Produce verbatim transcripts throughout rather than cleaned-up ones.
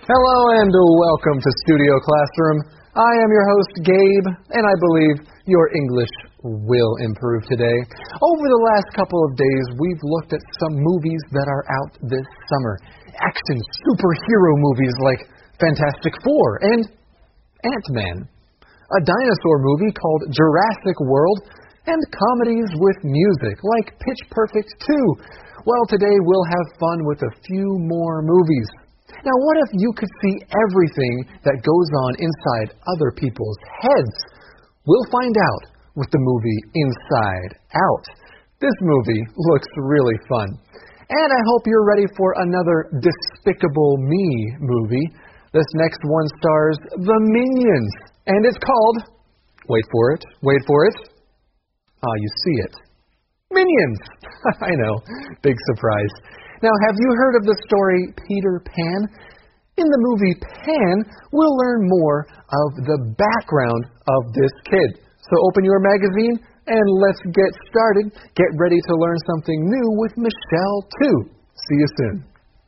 Hello and welcome to Studio Classroom. I am your host, Gabe, and I believe your English will improve today. Over the last couple of days, we've looked at some movies that are out this summer. Action superhero movies like Fantastic Four and Ant-Man. A dinosaur movie called Jurassic World, and comedies with music like Pitch Perfect two. Well, today we'll have fun with a few more movies. Now, what if you could see everything that goes on inside other people's heads? We'll find out with the movie Inside Out. This movie looks really fun. And I hope you're ready for another Despicable Me movie. This next one stars the Minions, and it's called, wait for it, wait for it, ah, you see it, Minions. I know, big surprise. Now, have you heard of the story Peter Pan? In the movie Pan, we'll learn more of the background of this kid. So open your magazine and let's get started. Get ready to learn something new with Michelle, too. See you soon.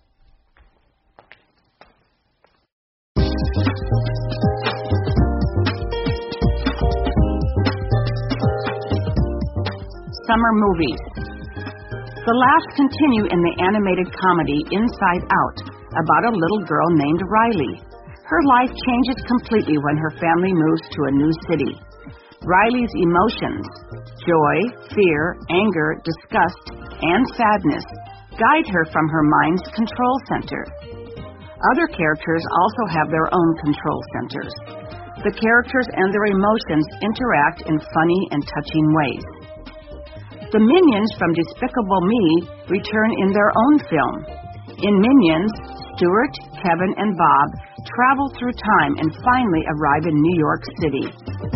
Summer movies. The laughs continue in the animated comedy Inside Out about a little girl named Riley. Her life changes completely when her family moves to a new city. Riley's emotions, joy, fear, anger, disgust, and sadness guide her from her mind's control center. Other characters also have their own control centers. The characters and their emotions interact in funny and touching ways. The Minions from Despicable Me return in their own film. In Minions, Stuart, Kevin, and Bob travel through time and finally arrive in New York City.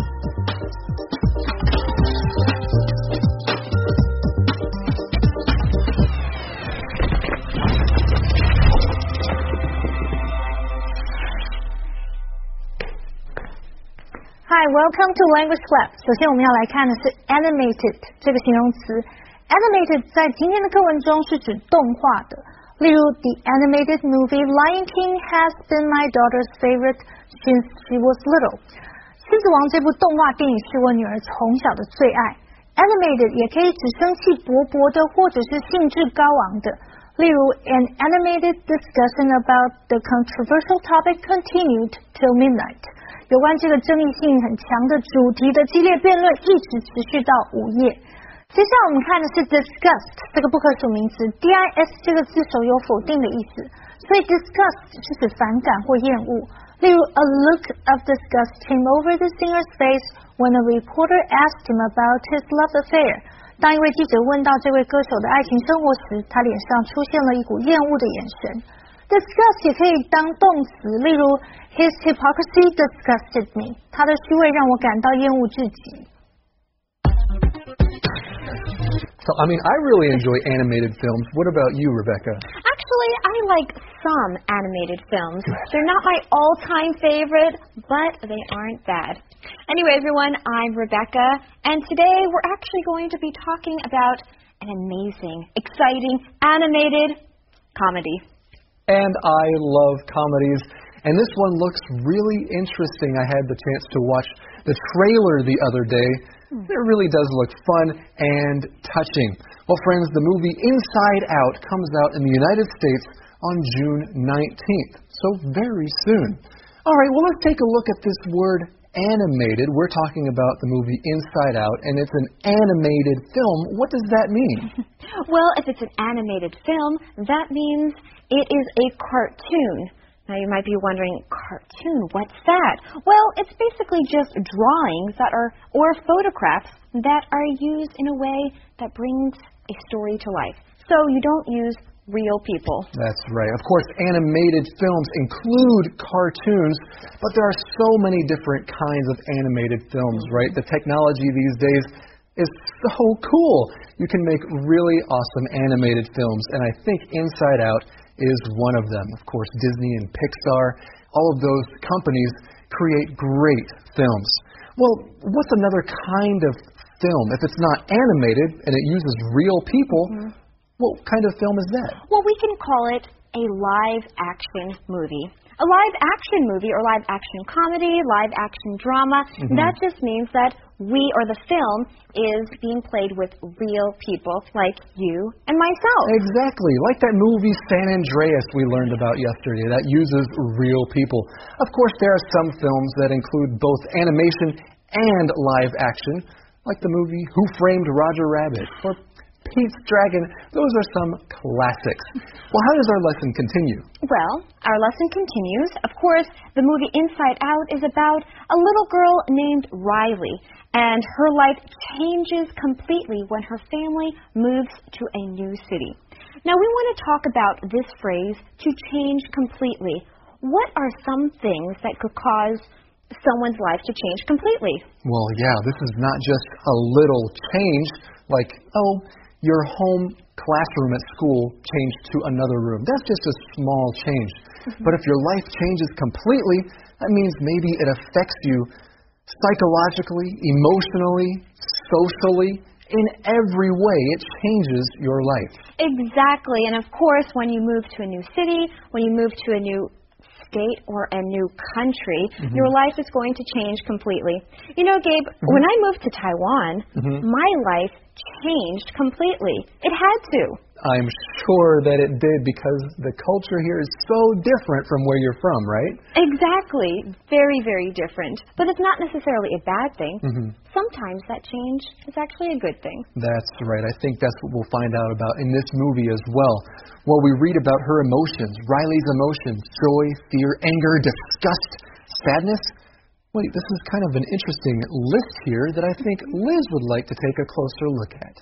Hi, welcome to Language Lab. 首先我们要来看的是 animated 这个形容词。Animated 在今天的课文中是指动画的。例如 The animated movie Lion King has been my daughter's favorite since she was little. 狮子王这部动画电影是我女儿从小的最爱。Animated 也可以指生气勃勃的或者是兴致高昂的。例如 An animated discussion about the controversial topic continued till midnight. 有关这个争议性很强的主题的激烈辩论一直持续到午夜。接下来我们看的是 disgust 这个不可数名词 D I S 这个字首有否定的意思，所以 disgust 是指反感或厌恶。例如 A look of disgust came over the singer's face when a reporter asked him about his love affair. 当一位记者问到这位歌手的爱情生活时，他脸上出现了一股厌恶的眼神。Disgust 也可以当动词，例如 His hypocrisy disgusted me. 他的虚伪让我感到厌恶至极。 So, I mean, I really enjoy animated films. What about you, Rebecca? Actually, I like some animated films. They're not my all-time favorite, but they aren't bad. Anyway, everyone, I'm Rebecca, and today we're actually going to be talking about an amazing, exciting, animated comedy. And I love comedies. And this one looks really interesting. I had the chance to watch the trailer the other day. It really does look fun and touching. Well, friends, the movie Inside Out comes out in the United States on June nineteenth, so very soon. All right, well, let's take a look at this word animated. We're talking about the movie Inside Out, and it's an animated film. What does that mean? Well, if it's an animated film, that means it is a cartoon. Now, you might be wondering, cartoon, what's that? Well, it's basically just drawings that are, or photographs that are used in a way that brings a story to life. So you don't use real people. That's right. Of course, animated films include cartoons, but there are so many different kinds of animated films, right? The technology these days is so cool. You can make really awesome animated films, and I think Inside Out is one of them. Of course, Disney and Pixar, all of those companies create great films. Well, what's another kind of film? If it's not animated and it uses real people, mm-hmm. what kind of film is that? Well, we can call it a live-action movie. A live-action movie or live-action comedy, live-action drama, mm-hmm. that just means that we or the film is being played with real people like you and myself. Exactly. Like that movie San Andreas we learned about yesterday that uses real people. Of course, there are some films that include both animation and live action, like the movie Who Framed Roger Rabbit or Pete's Dragon. Those are some classics. Well, how does our lesson continue? Well, our lesson continues. Of course, the movie Inside Out is about a little girl named Riley, and her life changes completely when her family moves to a new city. Now, we want to talk about this phrase, to change completely. What are some things that could cause someone's life to change completely? Well, yeah, this is not just a little change, like, oh, your home classroom at school changed to another room. That's just a small change. Mm-hmm. But if your life changes completely, that means maybe it affects you psychologically, emotionally, socially, in every way. It changes your life. Exactly. And of course, when you move to a new city, when you move to a new state or a new country, mm-hmm. your life is going to change completely. You know, Gabe, mm-hmm. when I moved to Taiwan, mm-hmm. my life changed completely. It had to. I'm sure that it did because the culture here is so different from where you're from, right? Exactly. Very, very different. But it's not necessarily a bad thing. Mm-hmm. Sometimes that change is actually a good thing. That's right. I think that's what we'll find out about in this movie as well. Well, we read about her emotions, Riley's emotions, joy, fear, anger, disgust, sadness. Wait, this is kind of an interesting list here that I think Liz would like to take a closer look at.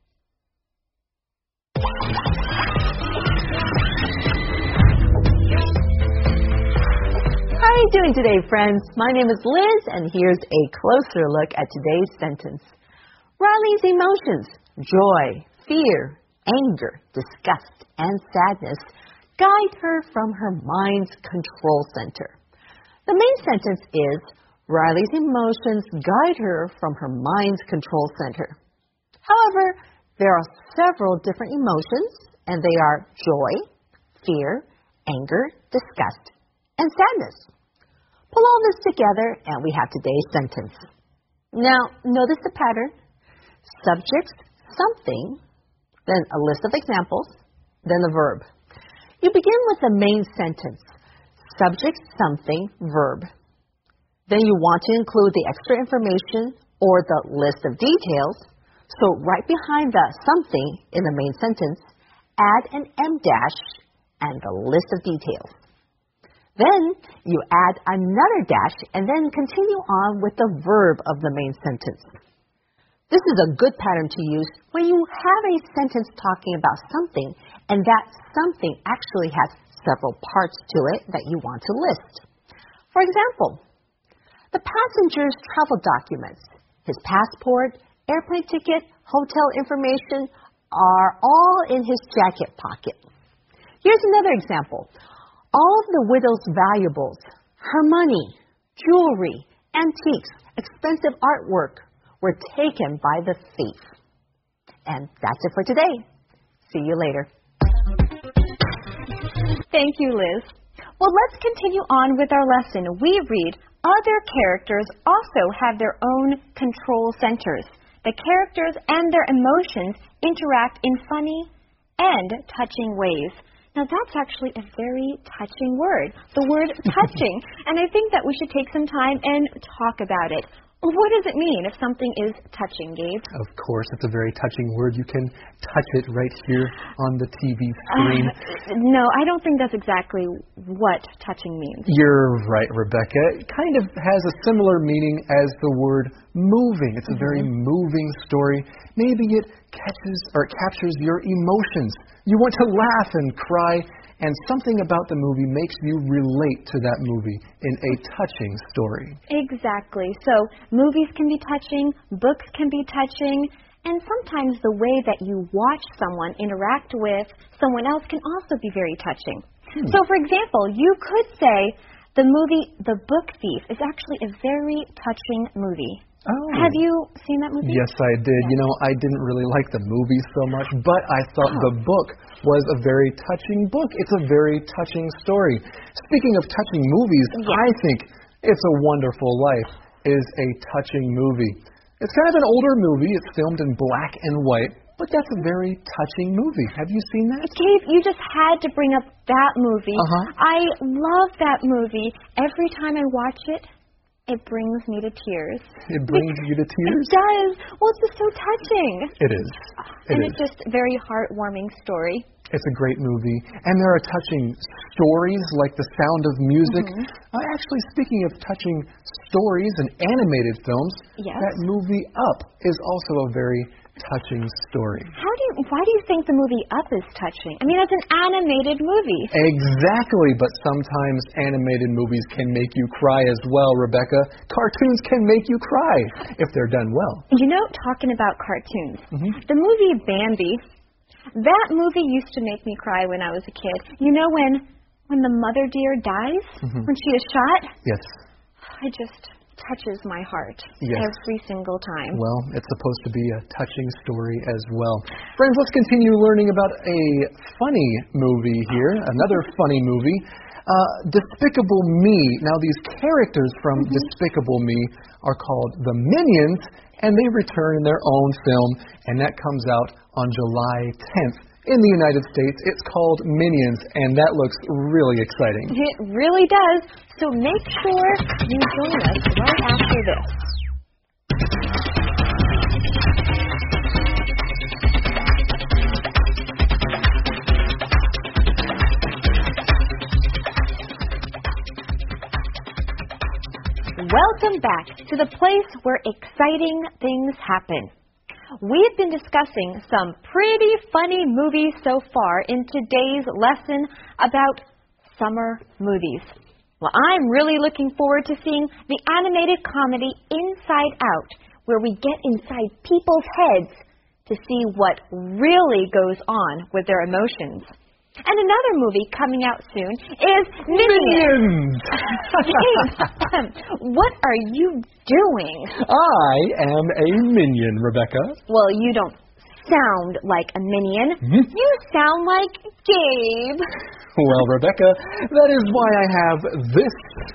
How are you doing today, friends? My name is Liz, and here's a closer look at today's sentence. Riley's emotions, joy, fear, anger, disgust, and sadness guide her from her mind's control center. The main sentence is, Riley's emotions guide her from her mind's control center. However, there are several different emotions, and they are joy, fear, anger, disgust, and sadness. Pull all this together, and we have today's sentence. Now, notice the pattern. Subject, something, then a list of examples, then the verb. You begin with the main sentence. Subject, something, verb. Then you want to include the extra information or the list of details. So right behind the something in the main sentence, add an em dash and the list of details. Then you add another dash and then continue on with the verb of the main sentence. This is a good pattern to use when you have a sentence talking about something and that something actually has several parts to it that you want to list. For example, the passenger's travel documents, his passport, airplane ticket, hotel information are all in his jacket pocket. Here's another example. All of the widow's valuables, her money, jewelry, antiques, expensive artwork were taken by the thief. And that's it for today. See you later. Thank you, Liz. Well, let's continue on with our lesson. We read, other characters also have their own control centers. The characters and their emotions interact in funny and touching ways. Now, that's actually a very touching word, the word touching. And I think that we should take some time and talk about it. What does it mean if something is touching, Gabe? Of course, it's a very touching word. You can touch it right here on the T V screen. Uh, no, I don't think that's exactly what touching means. You're right, Rebecca. It kind of has a similar meaning as the word moving. It's a mm-hmm. very moving story. Maybe it catches or captures your emotions. You want to laugh and cry, and something about the movie makes you relate to that movie in a touching story. Exactly. So movies can be touching, books can be touching, and sometimes the way that you watch someone interact with someone else can also be very touching. Hmm. So, for example, you could say the movie The Book Thief is actually a very touching movie. Oh. Have you seen that movie? Yes, I did. Yes. You know, I didn't really like the movie so much, but I thought Oh. the book was a very touching book. It's a very touching story. Speaking of touching movies, Yes. I think It's a Wonderful Life is a touching movie. It's kind of an older movie. It's filmed in black and white, but that's a very touching movie. Have you seen that? Gabe, you just had to bring up that movie. Uh-huh. I love that movie. Every time I watch it, it brings me to tears. It brings you to tears? It does. Well, it's just so touching. It is. It and is. it's just a very heartwarming story. It's a great movie. And there are touching stories like The Sound of Music. Mhm. Uh, actually, speaking of touching stories and animated films, Yes. that movie Up is also a very touching story. How do you, why do you think the movie Up is touching? I mean, it's an animated movie. Exactly, but sometimes animated movies can make you cry as well, Rebecca. Cartoons can make you cry if they're done well. You know, talking about cartoons, Mhm. the movie Bambi, that movie used to make me cry when I was a kid. You know when when the mother deer dies, Mhm. when she is shot? Yes. It just touches my heart Yes. every single time. Well, it's supposed to be a touching story as well. Friends, let's continue learning about a funny movie here, another funny movie, uh, Despicable Me. Now, these characters from Mm-hmm. Despicable Me are called the Minions, and they return in their own film, and that comes out on July tenth. In the United States, it's called Minions, and that looks really exciting. It really does. So make sure you join us right after this. Welcome back to the place where exciting things happen. We've been discussing some pretty funny movies so far in today's lesson about summer movies. Well, I'm really looking forward to seeing the animated comedy Inside Out, where we get inside people's heads to see what really goes on with their emotions. And another movie coming out soon is Minions. Minions! James, what are you doing? I am a minion, Rebecca. Well, you don't sound like a minion. Hmm? You sound like Gabe. Well, Rebecca, that is why I have this.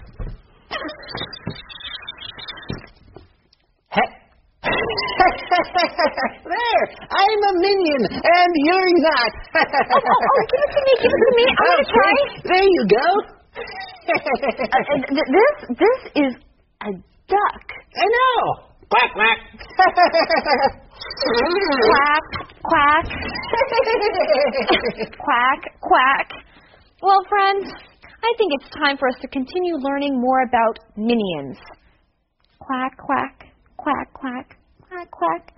There, I'm a minion, and you're not. Oh, oh, oh, give it to me, give it to me. I'm going to try. There you go. Uh, th- this, this is a duck. I know. Quack, quack. Quack, quack. Quack, quack. Well, friends, I think it's time for us to continue learning more about minions. Quack, quack, quack, quack, quack, quack.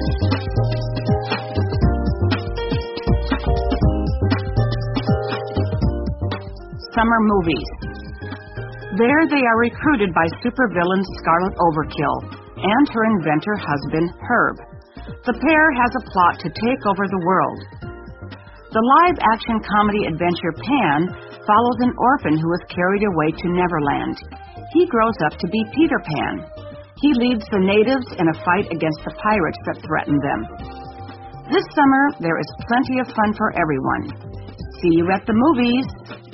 Summer movies. There they are recruited by supervillain Scarlet Overkill and her inventor husband, Herb. The pair has a plot to take over the world. The live-action comedy adventure Pan follows an orphan who is carried away to Neverland. He grows up to be Peter Pan. He leads the natives in a fight against the pirates that threaten them. This summer, there is plenty of fun for everyone. See you at the movies.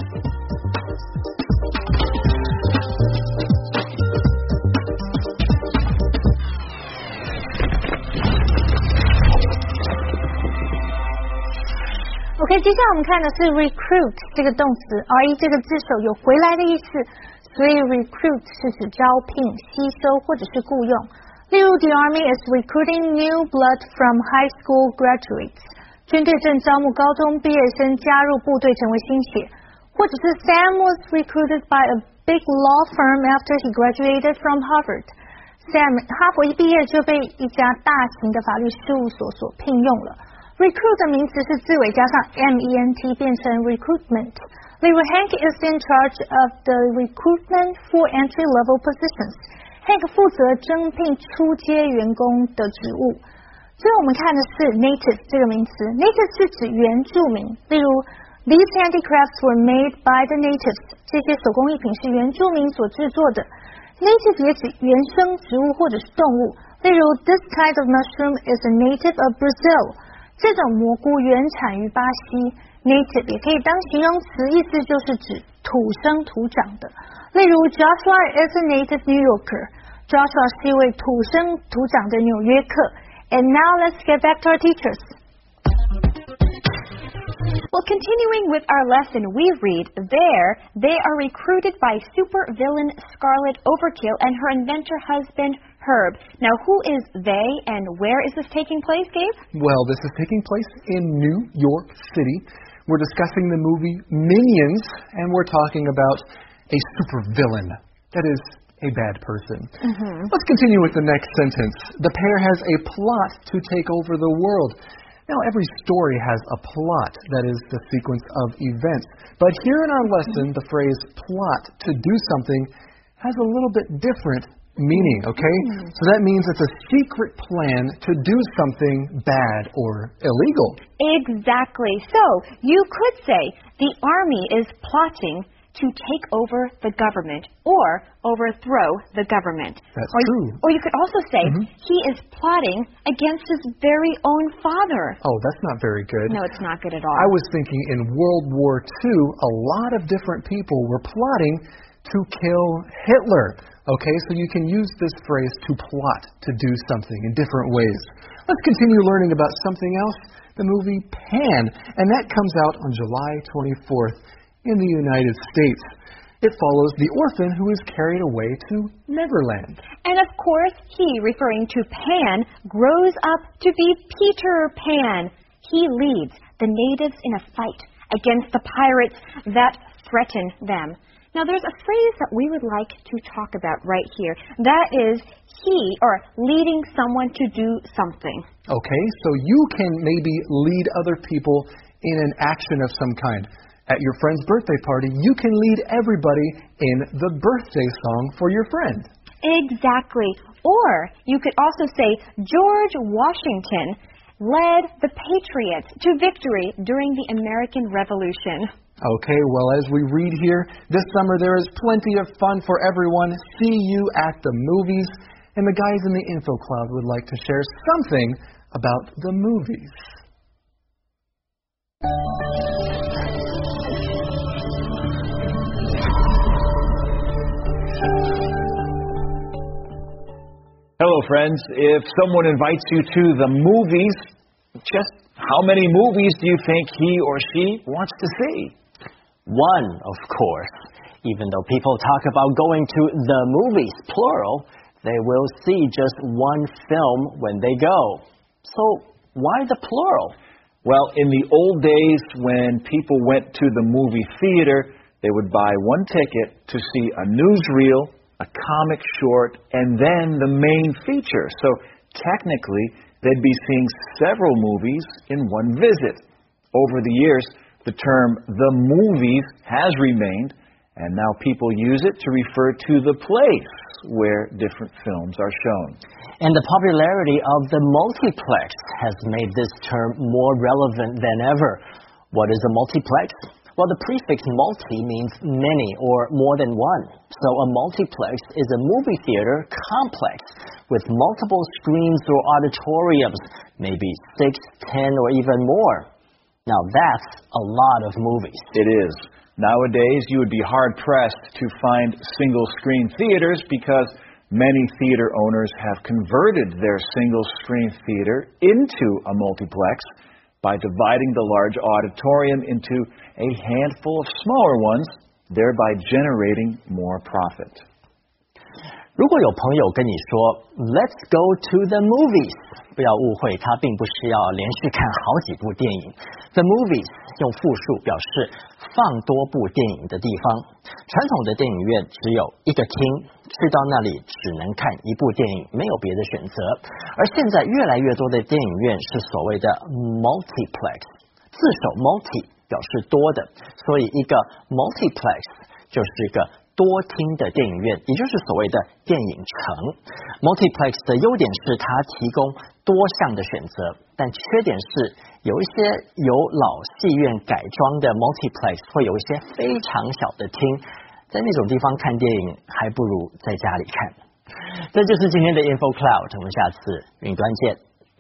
OK，接下来我们看的是 recruit 这个动词 ，r e 这个字首有回来的意思，所以 recruit 是指招聘、吸收或者是雇用。例如 ，The Army is recruiting new blood from high school graduates。军队正招募高中毕业生加入部队成为新血，或者是 Sam was recruited by a big law firm after he graduated from Harvard。Sam 哈佛一毕业就被一家大型的法律事务所所聘用了。Recruit 的名词是字尾加上 ment 变成 recruitment。例如 Hank is in charge of the recruitment for entry-level positions. Hank 负责征聘初阶员工的职务。最后我们看的是 native 这个名词 ，native 是指原住民。例如 These handicrafts were made by the natives. 这些手工艺品是原住民所制作的。 Native 也指原生植物或者是动物，例如 This kind of mushroom is a native of Brazil。这种蘑菇原产于巴西。Native 也可以当形容词，意思就是指土生土长的。例如 Joshua is a native New Yorker。Joshua 是一位土生土长的纽约客。And now let's get back to our teachers. Well, continuing with our lesson, we read, there, they are recruited by supervillain Scarlet Overkill and her inventor husband, Herb. Now, who is they and where is this taking place, Gabe? Well, this is taking place in New York City. We're discussing the movie Minions, and we're talking about a supervillain. That is a bad person. Mm-hmm. Let's continue with the next sentence. The pair has a plot to take over the world. Now, every story has a plot, that is the sequence of events. But here in our lesson, the phrase plot to do something has a little bit different meaning, okay? Mm. So that means it's a secret plan to do something bad or illegal. Exactly. So, you could say the army is plotting to take over the government or overthrow the government. That's or, true. Or you could also say Mm-hmm. he is plotting against his very own father. Oh, that's not very good. No, it's not good at all. I was thinking in World War Two, a lot of different people were plotting to kill Hitler. Okay, so you can use this phrase to plot to do something in different ways. Let's continue learning about something else, the movie Pan, and that comes out on July twenty-fourth in the United States. It follows the orphan who is carried away to Neverland. And of course, he, referring to Pan, grows up to be Peter Pan. He leads the natives in a fight against the pirates that threaten them. Now, there's a phrase that we would like to talk about right here. That is he, or leading someone to do something. Okay, so you can maybe lead other people in an action of some kind. At your friend's birthday party, you can lead everybody in the birthday song for your friend. Exactly. Or you could also say George Washington led the Patriots to victory during the American Revolution. Okay, well, as we read here, this summer there is plenty of fun for everyone. See you at the movies. And the guys in the info cloud would like to share something about the movies. Hello, friends. If someone invites you to the movies, just how many movies do you think he or she wants to see? One, of course. Even though people talk about going to the movies, plural, they will see just one film when they go. So why the plural? Well, in the old days when people went to the movie theater, they would buy one ticket to see a newsreel, a comic short, and then the main feature. So technically, they'd be seeing several movies in one visit. Over the years, the term the movies has remained, and now people use it to refer to the place where different films are shown. And the popularity of the multiplex has made this term more relevant than ever. What is a multiplex? Well, the prefix multi means many or more than one. So a multiplex is a movie theater complex with multiple screens or auditoriums, maybe six, ten, or even more. Now that's a lot of movies. It is. Nowadays, you would be hard-pressed to find single-screen theaters because many theater owners have converted their single-screen theater into a multiplex by dividing the large auditorium into a handful of smaller ones, thereby generating more profit. 如果有朋友跟你说 Let's go to the movies， 不要误会，他并不是要连续看好几部电影。The movies 用复数表示放多部电影的地方。传统的电影院只有一个厅，去到那里只能看一部电影，没有别的选择。而现在越来越多的电影院是所谓的 multiplex， 字首 multi 表示多的，所以一个 multiplex 就是一个多厅的电影院，也就是所谓的电影城。Multiplex 的优点是它提供多项的选择，但缺点是有一些由老戏院改装的 Multiplex 会有一些非常小的厅， 在那种地方看电影，还不如在家里看。这就是今天的 Info Cloud， 我们下次云端见。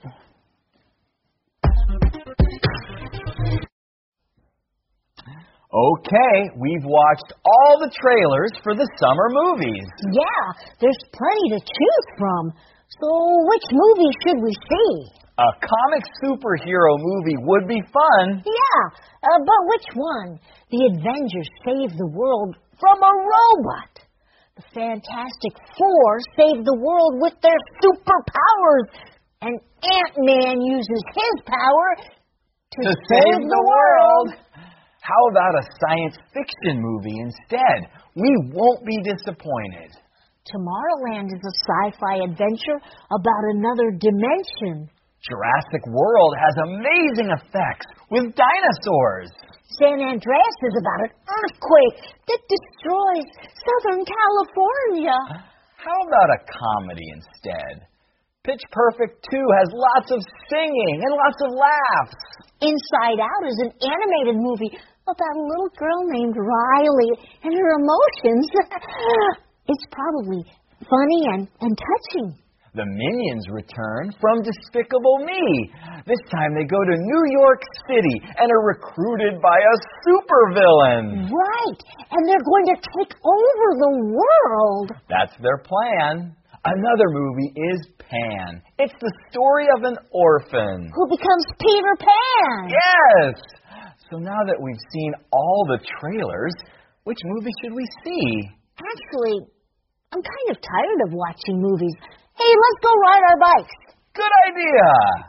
Okay, we've watched all the trailers for the summer movies. Yeah, there's plenty to choose from. So which movie should we see? A comic superhero movie would be fun. Yeah, uh, but which one? The Avengers save the world from a robot. The Fantastic Four save the world with their superpowers. And Ant-Man uses his power to, to save, save the, the world. world. How about a science fiction movie instead? We won't be disappointed. Tomorrowland is a sci-fi adventure about another dimension. Jurassic World has amazing effects with dinosaurs. San Andreas is about an earthquake that destroys Southern California. How about a comedy instead? Pitch Perfect two has lots of singing and lots of laughs. Inside Out is an animated movie about a little girl named Riley and her emotions. It's probably funny and, and touching. The Minions return from Despicable Me. This time they go to New York City and are recruited by a supervillain. Right, and they're going to take over the world. That's their plan. Another movie is Pan. It's the story of an orphan who becomes Peter Pan. Yes! So now that we've seen all the trailers, which movie should we see? Actually, I'm kind of tired of watching movies. Hey, let's go ride our bikes. Good idea.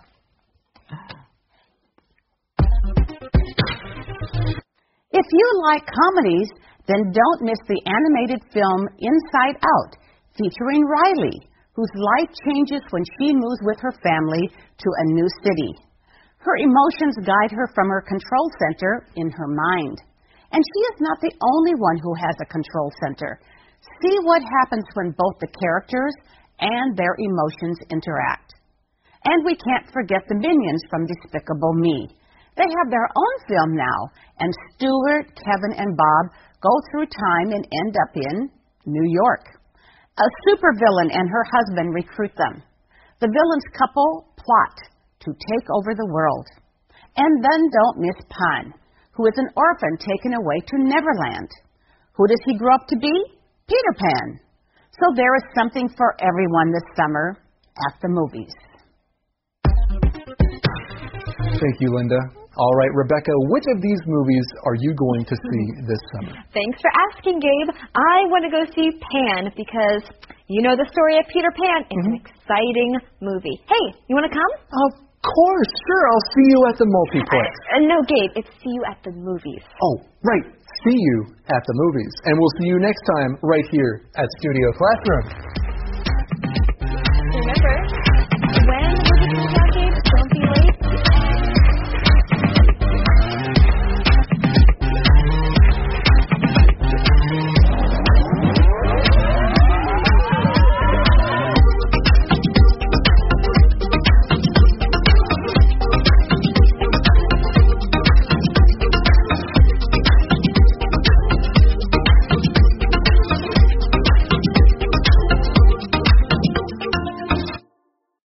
If you like comedies, then don't miss the animated film Inside Out, featuring Riley, whose life changes when she moves with her family to a new city. Her emotions guide her from her control center in her mind. And she is not the only one who has a control center. See what happens when both the characters and their emotions interact. And we can't forget the Minions from Despicable Me. They have their own film now, and Stuart, Kevin, and Bob go through time and end up in New York. A supervillain and her husband recruit them. The villains couple plot to take over the world. And then don't miss Pan, who is an orphan taken away to Neverland. Who does he grow up to be? Peter Pan. So there is something for everyone this summer at the movies. Thank you, Linda. All right, Rebecca, which of these movies are you going to see this summer? Thanks for asking, Gabe. I want to go see Pan because you know the story of Peter Pan. It's mm-hmm. an exciting movie. Hey, you want to come? Of course, sure. I'll see you at the multiplex. Uh, no, Gabe, it's see you at the movies. Oh, right. See you at the movies. And we'll see you next time right here at Studio Classroom.